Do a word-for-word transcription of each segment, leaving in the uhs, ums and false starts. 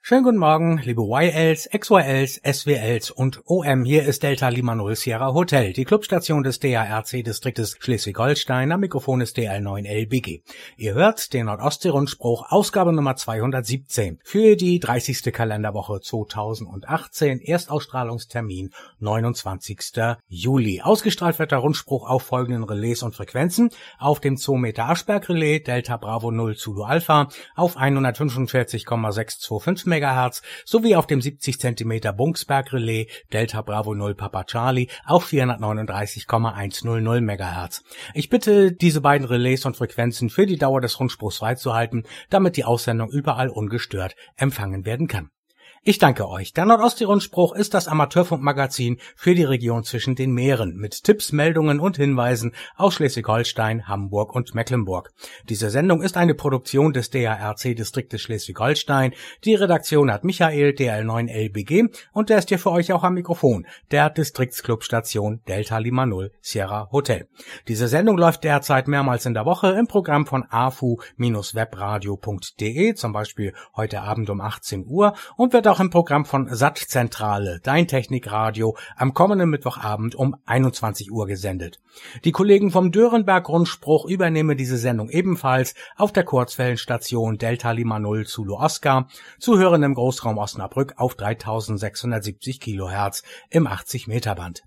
Schönen guten Morgen, liebe Y Ls, X Y Ls, S W Ls und O M. Hier ist Delta Lima Null Sierra Hotel, die Clubstation des D A R C-Distriktes Schleswig-Holstein. Am Mikrofon ist D L neun L B G. Ihr hört den Nordostsee-Rundspruch, Ausgabe Nummer zweihundertsiebzehn für die dreißigste Kalenderwoche zweitausendachtzehn, Erstausstrahlungstermin neunundzwanzigster Juli. Ausgestrahlt wird der Rundspruch auf folgenden Relais und Frequenzen: auf dem zwei Meter Aschberg Relais Delta Bravo Null Zulu Alpha auf hundertfünfundvierzig Komma sechshundertfünfundzwanzig Megahertz sowie auf dem siebzig Zentimeter Bungsberg Relais Delta Bravo Null Papa Charlie auf vierhundertneununddreißig Komma hundertzehn Megahertz. Ich bitte, diese beiden Relais und Frequenzen für die Dauer des Rundspruchs freizuhalten, damit die Aussendung überall ungestört empfangen werden kann. Ich danke euch. Der Nordostsee-Rundspruch ist das Amateurfunkmagazin für die Region zwischen den Meeren mit Tipps, Meldungen und Hinweisen aus Schleswig-Holstein, Hamburg und Mecklenburg. Diese Sendung ist eine Produktion des D A R C-Distriktes Schleswig-Holstein. Die Redaktion hat Michael, D L neun L B G, und der ist hier für euch auch am Mikrofon, der Distriktsclubstation Delta Lima Null Sierra Hotel. Diese Sendung läuft derzeit mehrmals in der Woche im Programm von a f u Bindestrich webradio Punkt d e, zum Beispiel heute Abend um achtzehn Uhr, und wird auch im Programm von Sattzentrale, dein Technikradio, am kommenden Mittwochabend um einundzwanzig Uhr gesendet. Die Kollegen vom Dörenberg-Rundspruch übernehmen diese Sendung ebenfalls auf der Kurzwellenstation Delta Lima Null Zulu Oscar, zu hören im Großraum Osnabrück auf dreitausendsechshundertsiebzig Kilohertz im achtzig Meter Band.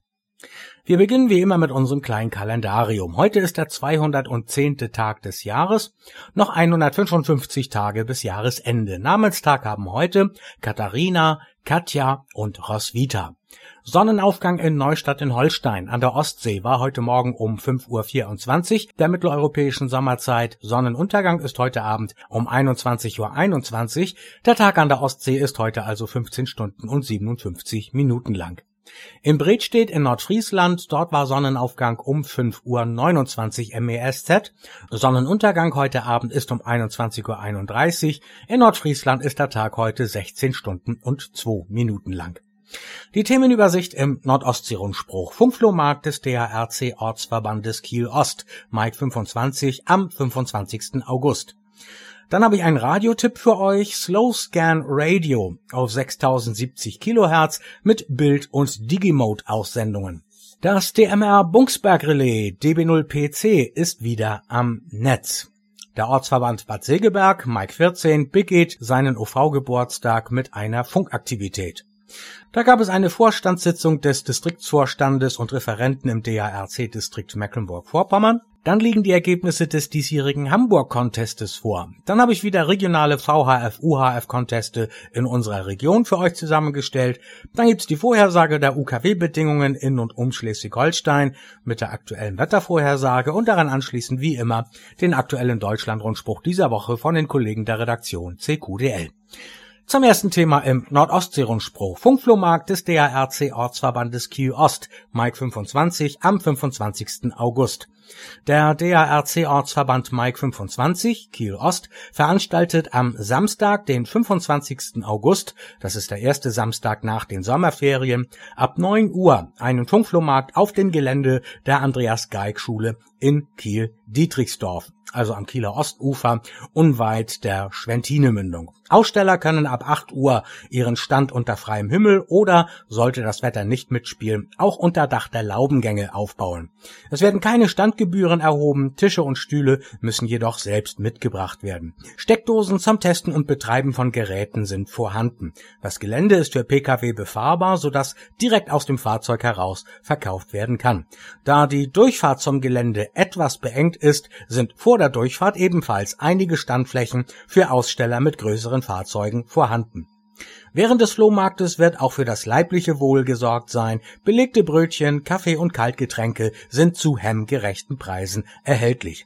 Wir beginnen wie immer mit unserem kleinen Kalendarium. Heute ist der zweihundertzehnte Tag des Jahres, noch hundertfünfundfünfzig Tage bis Jahresende. Namenstag haben heute Katharina, Katja und Roswitha. Sonnenaufgang in Neustadt in Holstein an der Ostsee war heute Morgen um fünf Uhr vierundzwanzig der mitteleuropäischen Sommerzeit. Sonnenuntergang ist heute Abend um einundzwanzig Uhr einundzwanzig. Der Tag an der Ostsee ist heute also fünfzehn Stunden und siebenundfünfzig Minuten lang. In Bredstedt in Nordfriesland, dort war Sonnenaufgang um fünf Uhr neunundzwanzig M E S Z. Sonnenuntergang heute Abend ist um einundzwanzig Uhr einunddreißig. In Nordfriesland ist der Tag heute sechzehn Stunden und zwei Minuten lang. Die Themenübersicht im Nordostsee-Rundspruch. Funkflohmarkt des D A R C-Ortsverbandes Kiel-Ost, Mike fünfundzwanzig am fünfundzwanzigsten August. Dann habe ich einen Radiotipp für euch, Slow Scan Radio auf sechstausendsiebzig Kilohertz mit Bild- und Digimode-Aussendungen. Das D M R Bungsberg Relais D B null P C ist wieder am Netz. Der Ortsverband Bad Segeberg, Mike vierzehn, begeht seinen O V-Geburtstag mit einer Funkaktivität. Da gab es eine Vorstandssitzung des Distriktsvorstandes und Referenten im D A R C-Distrikt Mecklenburg-Vorpommern. Dann liegen die Ergebnisse des diesjährigen Hamburg-Contestes vor. Dann habe ich wieder regionale V H F-U H F-Conteste in unserer Region für euch zusammengestellt. Dann gibt's die Vorhersage der U K W-Bedingungen in und um Schleswig-Holstein mit der aktuellen Wettervorhersage und daran anschließend wie immer den aktuellen Deutschland-Rundspruch dieser Woche von den Kollegen der Redaktion C Q D L. Zum ersten Thema im Nordostsee-Rundspruch. Funkflohmarkt des D A R C-Ortsverbandes Kiel-Ost, Mike fünfundzwanzig am fünfundzwanzigsten August. Der D A R C-Ortsverband Mike fünfundzwanzig, Kiel-Ost, veranstaltet am Samstag, den fünfundzwanzigsten August, das ist der erste Samstag nach den Sommerferien, ab neun Uhr einen Funkflohmarkt auf dem Gelände der Andreas-Geig-Schule in Kiel-Dietrichsdorf, also am Kieler Ostufer, unweit der Schwentinemündung. Aussteller können ab acht Uhr ihren Stand unter freiem Himmel oder, sollte das Wetter nicht mitspielen, auch unter Dach der Laubengänge aufbauen. Es werden keine Standgebühren erhoben, Tische und Stühle müssen jedoch selbst mitgebracht werden. Steckdosen zum Testen und Betreiben von Geräten sind vorhanden. Das Gelände ist für Pkw befahrbar, sodass direkt aus dem Fahrzeug heraus verkauft werden kann. Da die Durchfahrt zum Gelände etwas beengt ist, sind vor der Durchfahrt ebenfalls einige Standflächen für Aussteller mit größeren Fahrzeugen vorhanden. Während des Flohmarktes wird auch für das leibliche Wohl gesorgt sein. Belegte Brötchen, Kaffee und Kaltgetränke sind zu hemmgerechten Preisen erhältlich.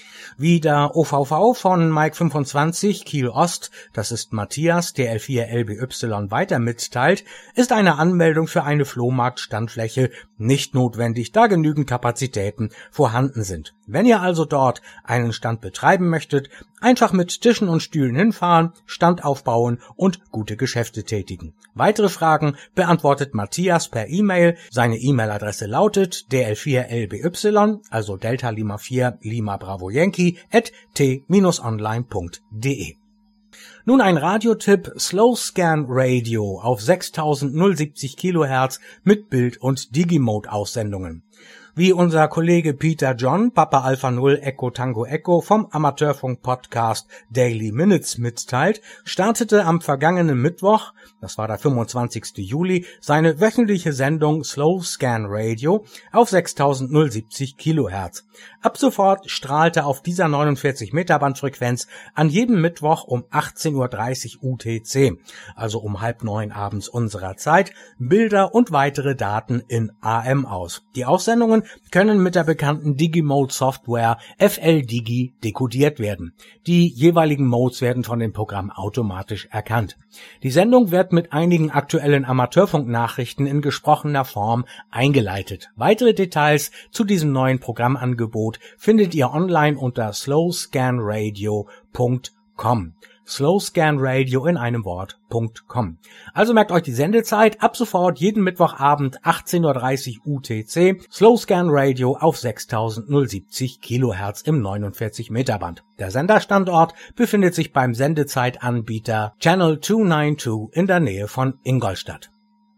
Wie der O V V von Mike fünfundzwanzig Kiel-Ost, das ist Matthias, D L vier L B Y, weiter mitteilt, ist eine Anmeldung für eine Flohmarktstandfläche nicht notwendig, da genügend Kapazitäten vorhanden sind. Wenn ihr also dort einen Stand betreiben möchtet, einfach mit Tischen und Stühlen hinfahren, Stand aufbauen und gute Geschäfte tätigen. Weitere Fragen beantwortet Matthias per E-Mail. Seine E-Mail-Adresse lautet d l vier L B Y, also Delta Lima vier Lima Bravo Yankee, at t online punkt de. Nun ein Radiotipp: Slow Scan Radio auf sechstausendsiebzig Kilohertz mit Bild- und Digimode-Aussendungen. Wie unser Kollege Peter John, Papa Alpha Null Echo Tango Echo vom Amateurfunk-Podcast Daily Minutes mitteilt, startete am vergangenen Mittwoch, das war der fünfundzwanzigste Juli, seine wöchentliche Sendung Slow Scan Radio auf sechstausendsiebzig Kilohertz. Ab sofort strahlte auf dieser neunundvierzig Meter Bandfrequenz an jedem Mittwoch um achtzehn Uhr dreißig U T C, also um halb neun abends unserer Zeit, Bilder und weitere Daten in A M aus. Die Aussendungen können mit der bekannten Digimode-Software F L Digi dekodiert werden. Die jeweiligen Modes werden von dem Programm automatisch erkannt. Die Sendung wird mit einigen aktuellen Amateurfunknachrichten in gesprochener Form eingeleitet. Weitere Details zu diesem neuen Programmangebot findet ihr online unter slow scan radio punkt com. slow scan radio in einem Wort punkt com. Also merkt euch die Sendezeit: ab sofort jeden Mittwochabend achtzehn Uhr dreißig U T C, Slow Scan Radio auf sechstausendsiebzig Kilohertz im neunundvierzig Meter Band. Der Senderstandort befindet sich beim Sendezeitanbieter Channel zweihundertzweiundneunzig in der Nähe von Ingolstadt.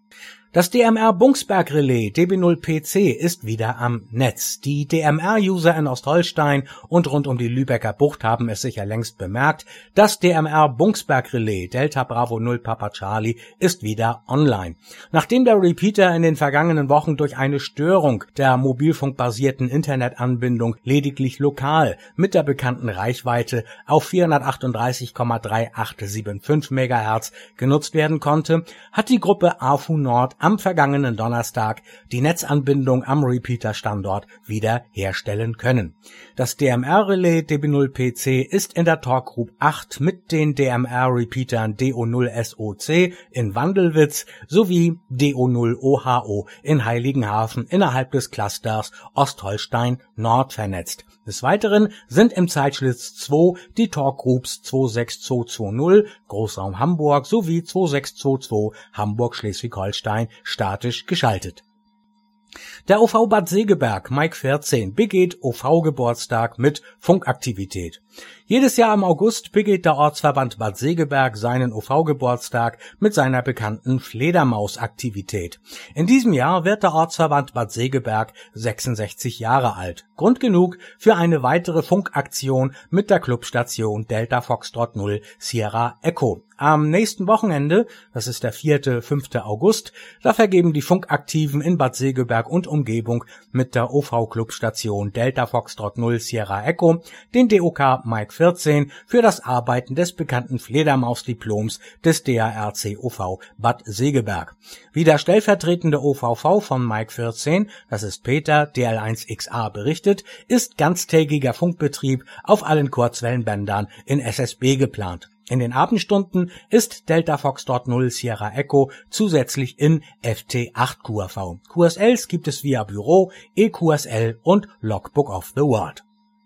Das D M R-Bungsberg-Relais D B null P C ist wieder am Netz. Die D M R-User in Ostholstein und rund um die Lübecker Bucht haben es sicher längst bemerkt. Das D M R-Bungsberg-Relais Delta Bravo null Papa Charlie ist wieder online. Nachdem der Repeater in den vergangenen Wochen durch eine Störung der mobilfunkbasierten Internetanbindung lediglich lokal mit der bekannten Reichweite auf vierhundertachtunddreißig Komma drei acht sieben fünf Megahertz genutzt werden konnte, hat die Gruppe A F U Nord am vergangenen Donnerstag die Netzanbindung am Repeater-Standort wieder herstellen können. Das D M R-Relais D B null P C ist in der Talk Group acht mit den D M R-Repeatern D O null S O C in Wandelwitz sowie D O null O H O in Heiligenhafen innerhalb des Clusters Ostholstein Nord vernetzt. Des Weiteren sind im Zeitschlitz zwei die Talk Groups zwei sechs zwei zwei null Großraum Hamburg sowie zwei sechs zwei zwei Hamburg-Schleswig-Holstein statisch geschaltet. Der O V Bad Segeberg Mike vierzehn begeht O V-Geburtstag mit Funkaktivität. Jedes Jahr im August begeht der Ortsverband Bad Segeberg seinen O V-Geburtstag mit seiner bekannten Fledermaus-Aktivität. In diesem Jahr wird der Ortsverband Bad Segeberg sechsundsechzig Jahre alt. Grund genug für eine weitere Funkaktion mit der Clubstation Delta Foxtrot null Sierra Echo. Am nächsten Wochenende, das ist der vierte, fünfte August, da vergeben die Funkaktiven in Bad Segeberg und Umgebung mit der O V-Clubstation Delta Foxtrot null Sierra Echo den D O K Mike vierzehn für das Arbeiten des bekannten Fledermaus-Diploms des D A R C O V Bad Segeberg. Wie der stellvertretende O V V von Mike vierzehn, das ist Peter, D L eins X A, berichtet, ist ganztägiger Funkbetrieb auf allen Kurzwellenbändern in S S B geplant. In den Abendstunden ist Delta Foxtrot null Sierra Echo zusätzlich in F T acht Q R V. Q S Ls gibt es via Büro, E Q S L und Logbook of the World.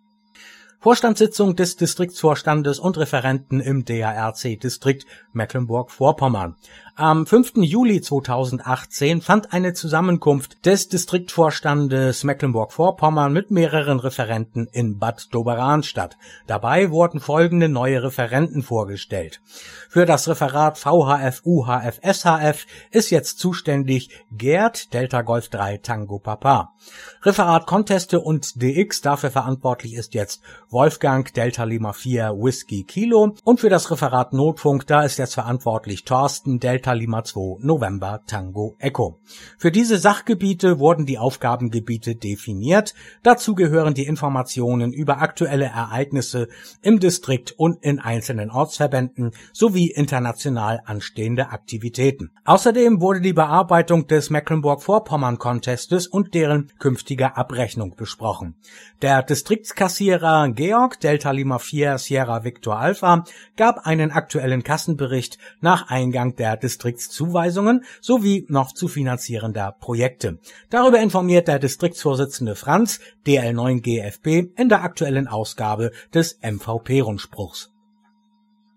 Vorstandssitzung des Distriktsvorstandes und Referenten im D A R C-Distrikt Mecklenburg-Vorpommern. Am fünften Juli zweitausendachtzehn fand eine Zusammenkunft des Distriktvorstandes Mecklenburg-Vorpommern mit mehreren Referenten in Bad Doberan statt. Dabei wurden folgende neue Referenten vorgestellt. Für das Referat V H F U H F S H F ist jetzt zuständig Gerd, Delta Golf drei Tango Papa. Referat Conteste und D X, dafür verantwortlich ist jetzt Wolfgang, Delta Lima vier Whisky Kilo, und für das Referat Notfunk, da ist jetzt verantwortlich Thorsten, Delta Lima zwei November Tango Echo. Für diese Sachgebiete wurden die Aufgabengebiete definiert. Dazu gehören die Informationen über aktuelle Ereignisse im Distrikt und in einzelnen Ortsverbänden sowie international anstehende Aktivitäten. Außerdem wurde die Bearbeitung des Mecklenburg-Vorpommern-Contestes und deren künftige Abrechnung besprochen. Der Distriktskassierer Georg, Delta Lima vier Sierra Victor Alpha, gab einen aktuellen Kassenbericht nach Eingang der Distriktszuweisungen sowie noch zu finanzierender Projekte. Darüber informiert der Distriktsvorsitzende Franz, D L neun G F B, in der aktuellen Ausgabe des M V P-Rundspruchs.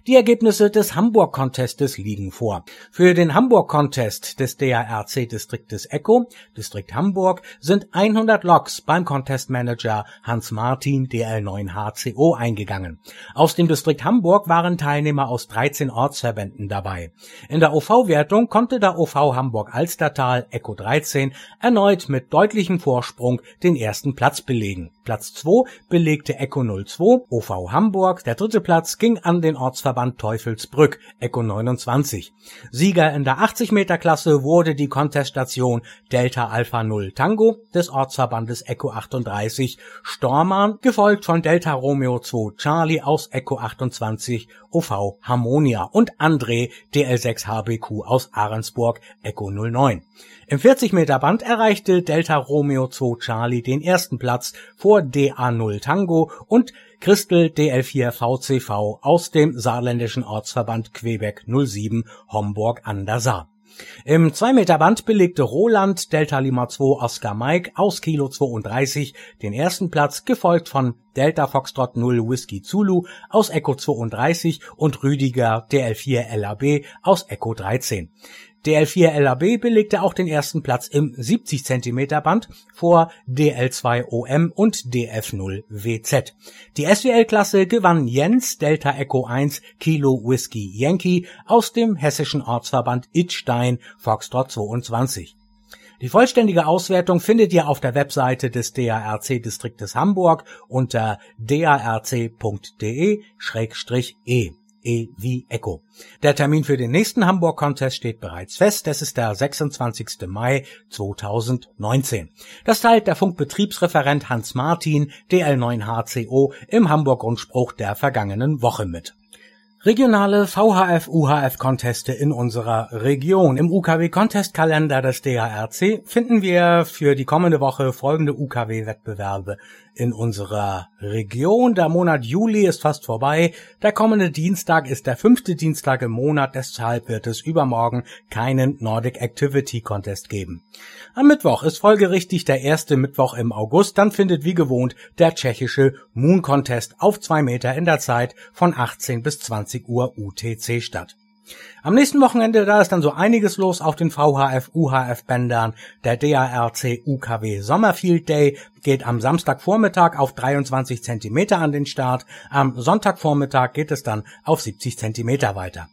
Die Ergebnisse des Hamburg-Contestes liegen vor. Für den Hamburg-Contest des D A R C-Distriktes Echo, Distrikt Hamburg, sind hundert Logs beim Contest-Manager Hans Martin D L neun H C O eingegangen. Aus dem Distrikt Hamburg waren Teilnehmer aus dreizehn Ortsverbänden dabei. In der O V-Wertung konnte der O V Hamburg-Alstertal Echo dreizehn erneut mit deutlichem Vorsprung den ersten Platz belegen. Platz zwei belegte Echo null zwei O V Hamburg, der dritte Platz ging an den Ortsverband Teufelsbrück, Echo neunundzwanzig. Sieger in der achtzig Meter Klasse wurde die Conteststation Delta Alpha null Tango des Ortsverbandes Echo achtunddreißig Stormarn, gefolgt von Delta Romeo zwei Charlie aus Echo achtundzwanzig O V Harmonia und André D L sechs H B Q aus Ahrensburg Echo null neun. Im vierzig Meter Band erreichte Delta Romeo zwei Charlie den ersten Platz vor D A null Tango und Christel D L vier V C V aus dem saarländischen Ortsverband Quebec null sieben Homburg an der Saar. Im zwei Meter Band belegte Roland Delta Lima zwei Oscar Mike aus Kilo zweiunddreißig den ersten Platz, gefolgt von Delta Foxtrot null Whisky Zulu aus Echo zweiunddreißig und Rüdiger D L vier L A B aus Echo dreizehn. D L vier L A B belegte auch den ersten Platz im siebzig Zentimeter Band vor D L zwei O M und D F null W Z. Die S W L-Klasse gewann Jens Delta Echo eins Kilo Whisky Yankee aus dem hessischen Ortsverband Idstein Foxtrot zweiundzwanzig. Die vollständige Auswertung findet ihr auf der Webseite des D A R C-Distriktes Hamburg unter d a r c punkt d e schrägstrich e. E wie Echo. Der Termin für den nächsten Hamburg-Contest steht bereits fest. Es ist der sechsundzwanzigster Mai zweitausendneunzehn. Das teilt der Funkbetriebsreferent Hans Martin D L neun H C O im Hamburg-Rundspruch der vergangenen Woche mit. Regionale V H F-U H F-Conteste in unserer Region. Im U K W-Contest-Kalender des D A R C finden wir für die kommende Woche folgende U K W-Wettbewerbe in unserer Region. Der Monat Juli ist fast vorbei. Der kommende Dienstag ist der fünfte Dienstag im Monat, deshalb wird es übermorgen keinen Nordic Activity Contest geben. Am Mittwoch ist folgerichtig der erste Mittwoch im August. Dann findet wie gewohnt der tschechische Moon Contest auf zwei Meter in der Zeit von achtzehn bis zwanzig Uhr U T C statt. Am nächsten Wochenende, da ist dann so einiges los auf den V H F-U H F-Bändern. Der D A R C U K W Sommerfield Day geht am Samstagvormittag auf dreiundzwanzig Zentimeter an den Start. Am Sonntagvormittag geht es dann auf siebzig Zentimeter weiter.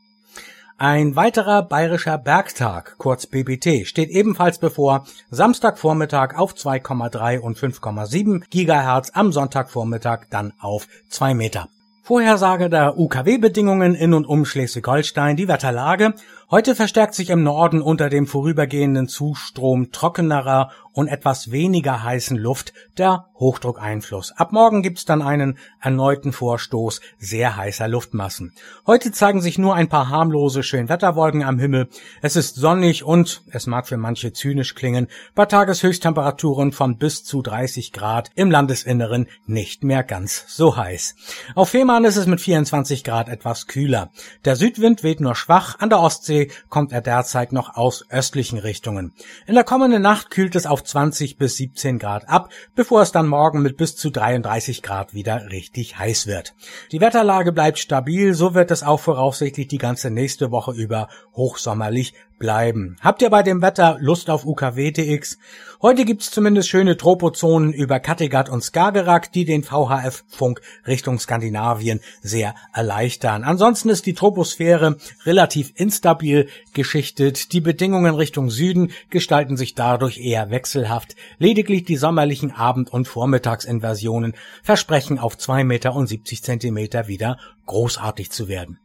Ein weiterer bayerischer Bergtag, kurz B B T, steht ebenfalls bevor. Samstagvormittag auf zwei Komma drei und fünf Komma sieben Gigahertz, am Sonntagvormittag dann auf zwei Meter. Vorhersage der U K W-Bedingungen in und um Schleswig-Holstein, die Wetterlage. Heute verstärkt sich im Norden unter dem vorübergehenden Zustrom trockenerer und etwas weniger heißen Luft der Hochdruckeinfluss. Ab morgen gibt's dann einen erneuten Vorstoß sehr heißer Luftmassen. Heute zeigen sich nur ein paar harmlose Schönwetterwolken am Himmel. Es ist sonnig und, es mag für manche zynisch klingen, bei Tageshöchsttemperaturen von bis zu dreißig Grad, im Landesinneren nicht mehr ganz so heiß. Auf Fehmarn ist es mit vierundzwanzig Grad etwas kühler. Der Südwind weht nur schwach, an der Ostsee kommt er derzeit noch aus östlichen Richtungen. In der kommenden Nacht kühlt es auf zwanzig bis siebzehn Grad ab, bevor es dann morgen mit bis zu dreiunddreißig Grad wieder richtig heiß wird. Die Wetterlage bleibt stabil, so wird es auch voraussichtlich die ganze nächste Woche über hochsommerlich bleiben. Habt ihr bei dem Wetter Lust auf U K W D X? Heute gibt's zumindest schöne Tropozonen über Kattegat und Skagerrak, die den V H F-Funk Richtung Skandinavien sehr erleichtern. Ansonsten ist die Troposphäre relativ instabil geschichtet. Die Bedingungen Richtung Süden gestalten sich dadurch eher wechselhaft. Lediglich die sommerlichen Abend- und Vormittagsinversionen versprechen auf zwei Meter und siebzig Zentimeter wieder großartig zu werden.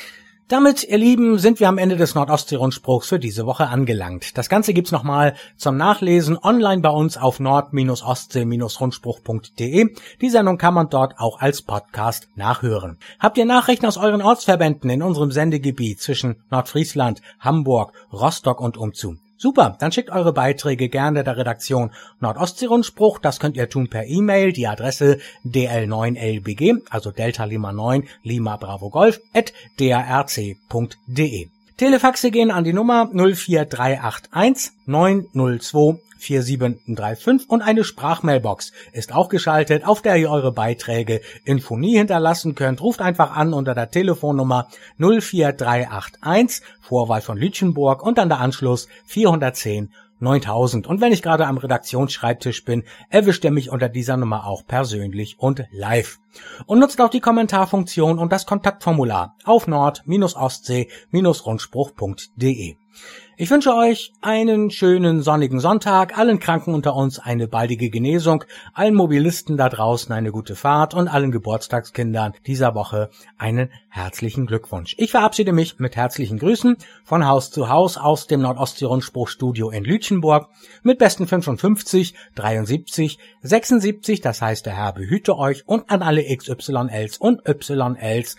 Damit, ihr Lieben, sind wir am Ende des Nordostsee-Rundspruchs für diese Woche angelangt. Das Ganze gibt's nochmal zum Nachlesen online bei uns auf nord ostsee rundspruch punkt de. Die Sendung kann man dort auch als Podcast nachhören. Habt ihr Nachrichten aus euren Ortsverbänden in unserem Sendegebiet zwischen Nordfriesland, Hamburg, Rostock und umzu? Super, dann schickt eure Beiträge gerne der Redaktion Nordostsee-Rundspruch. Das könnt ihr tun per E-Mail, die Adresse d l neun l b g, also Delta Lima neun, Lima Bravo Golf, at d a r c punkt de. Telefaxe gehen an die Nummer null vier drei acht eins neun null zwei vier sieben drei fünf und eine Sprachmailbox ist auch geschaltet, auf der ihr eure Beiträge in Phonie hinterlassen könnt. Ruft einfach an unter der Telefonnummer null vier drei acht eins, Vorwahl von Lütchenburg und dann der Anschluss vierhundertzehn neuntausend. Und wenn ich gerade am Redaktionsschreibtisch bin, erwischt ihr mich unter dieser Nummer auch persönlich und live. Und nutzt auch die Kommentarfunktion und das Kontaktformular auf nord-ostsee-rundspruch punkt de. Ich wünsche euch einen schönen sonnigen Sonntag, allen Kranken unter uns eine baldige Genesung, allen Mobilisten da draußen eine gute Fahrt und allen Geburtstagskindern dieser Woche einen herzlichen Glückwunsch. Ich verabschiede mich mit herzlichen Grüßen von Haus zu Haus aus dem Nordostsee-Rundspruchstudio in Lütchenburg mit besten fünfundfünfzig, dreiundsiebzig, sechsundsiebzig, das heißt der Herr behüte euch, und an alle X Y Ls und Y Ls.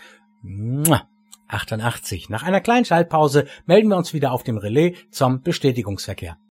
achtundachtzig. Nach einer kleinen Schaltpause melden wir uns wieder auf dem Relais zum Bestätigungsverkehr.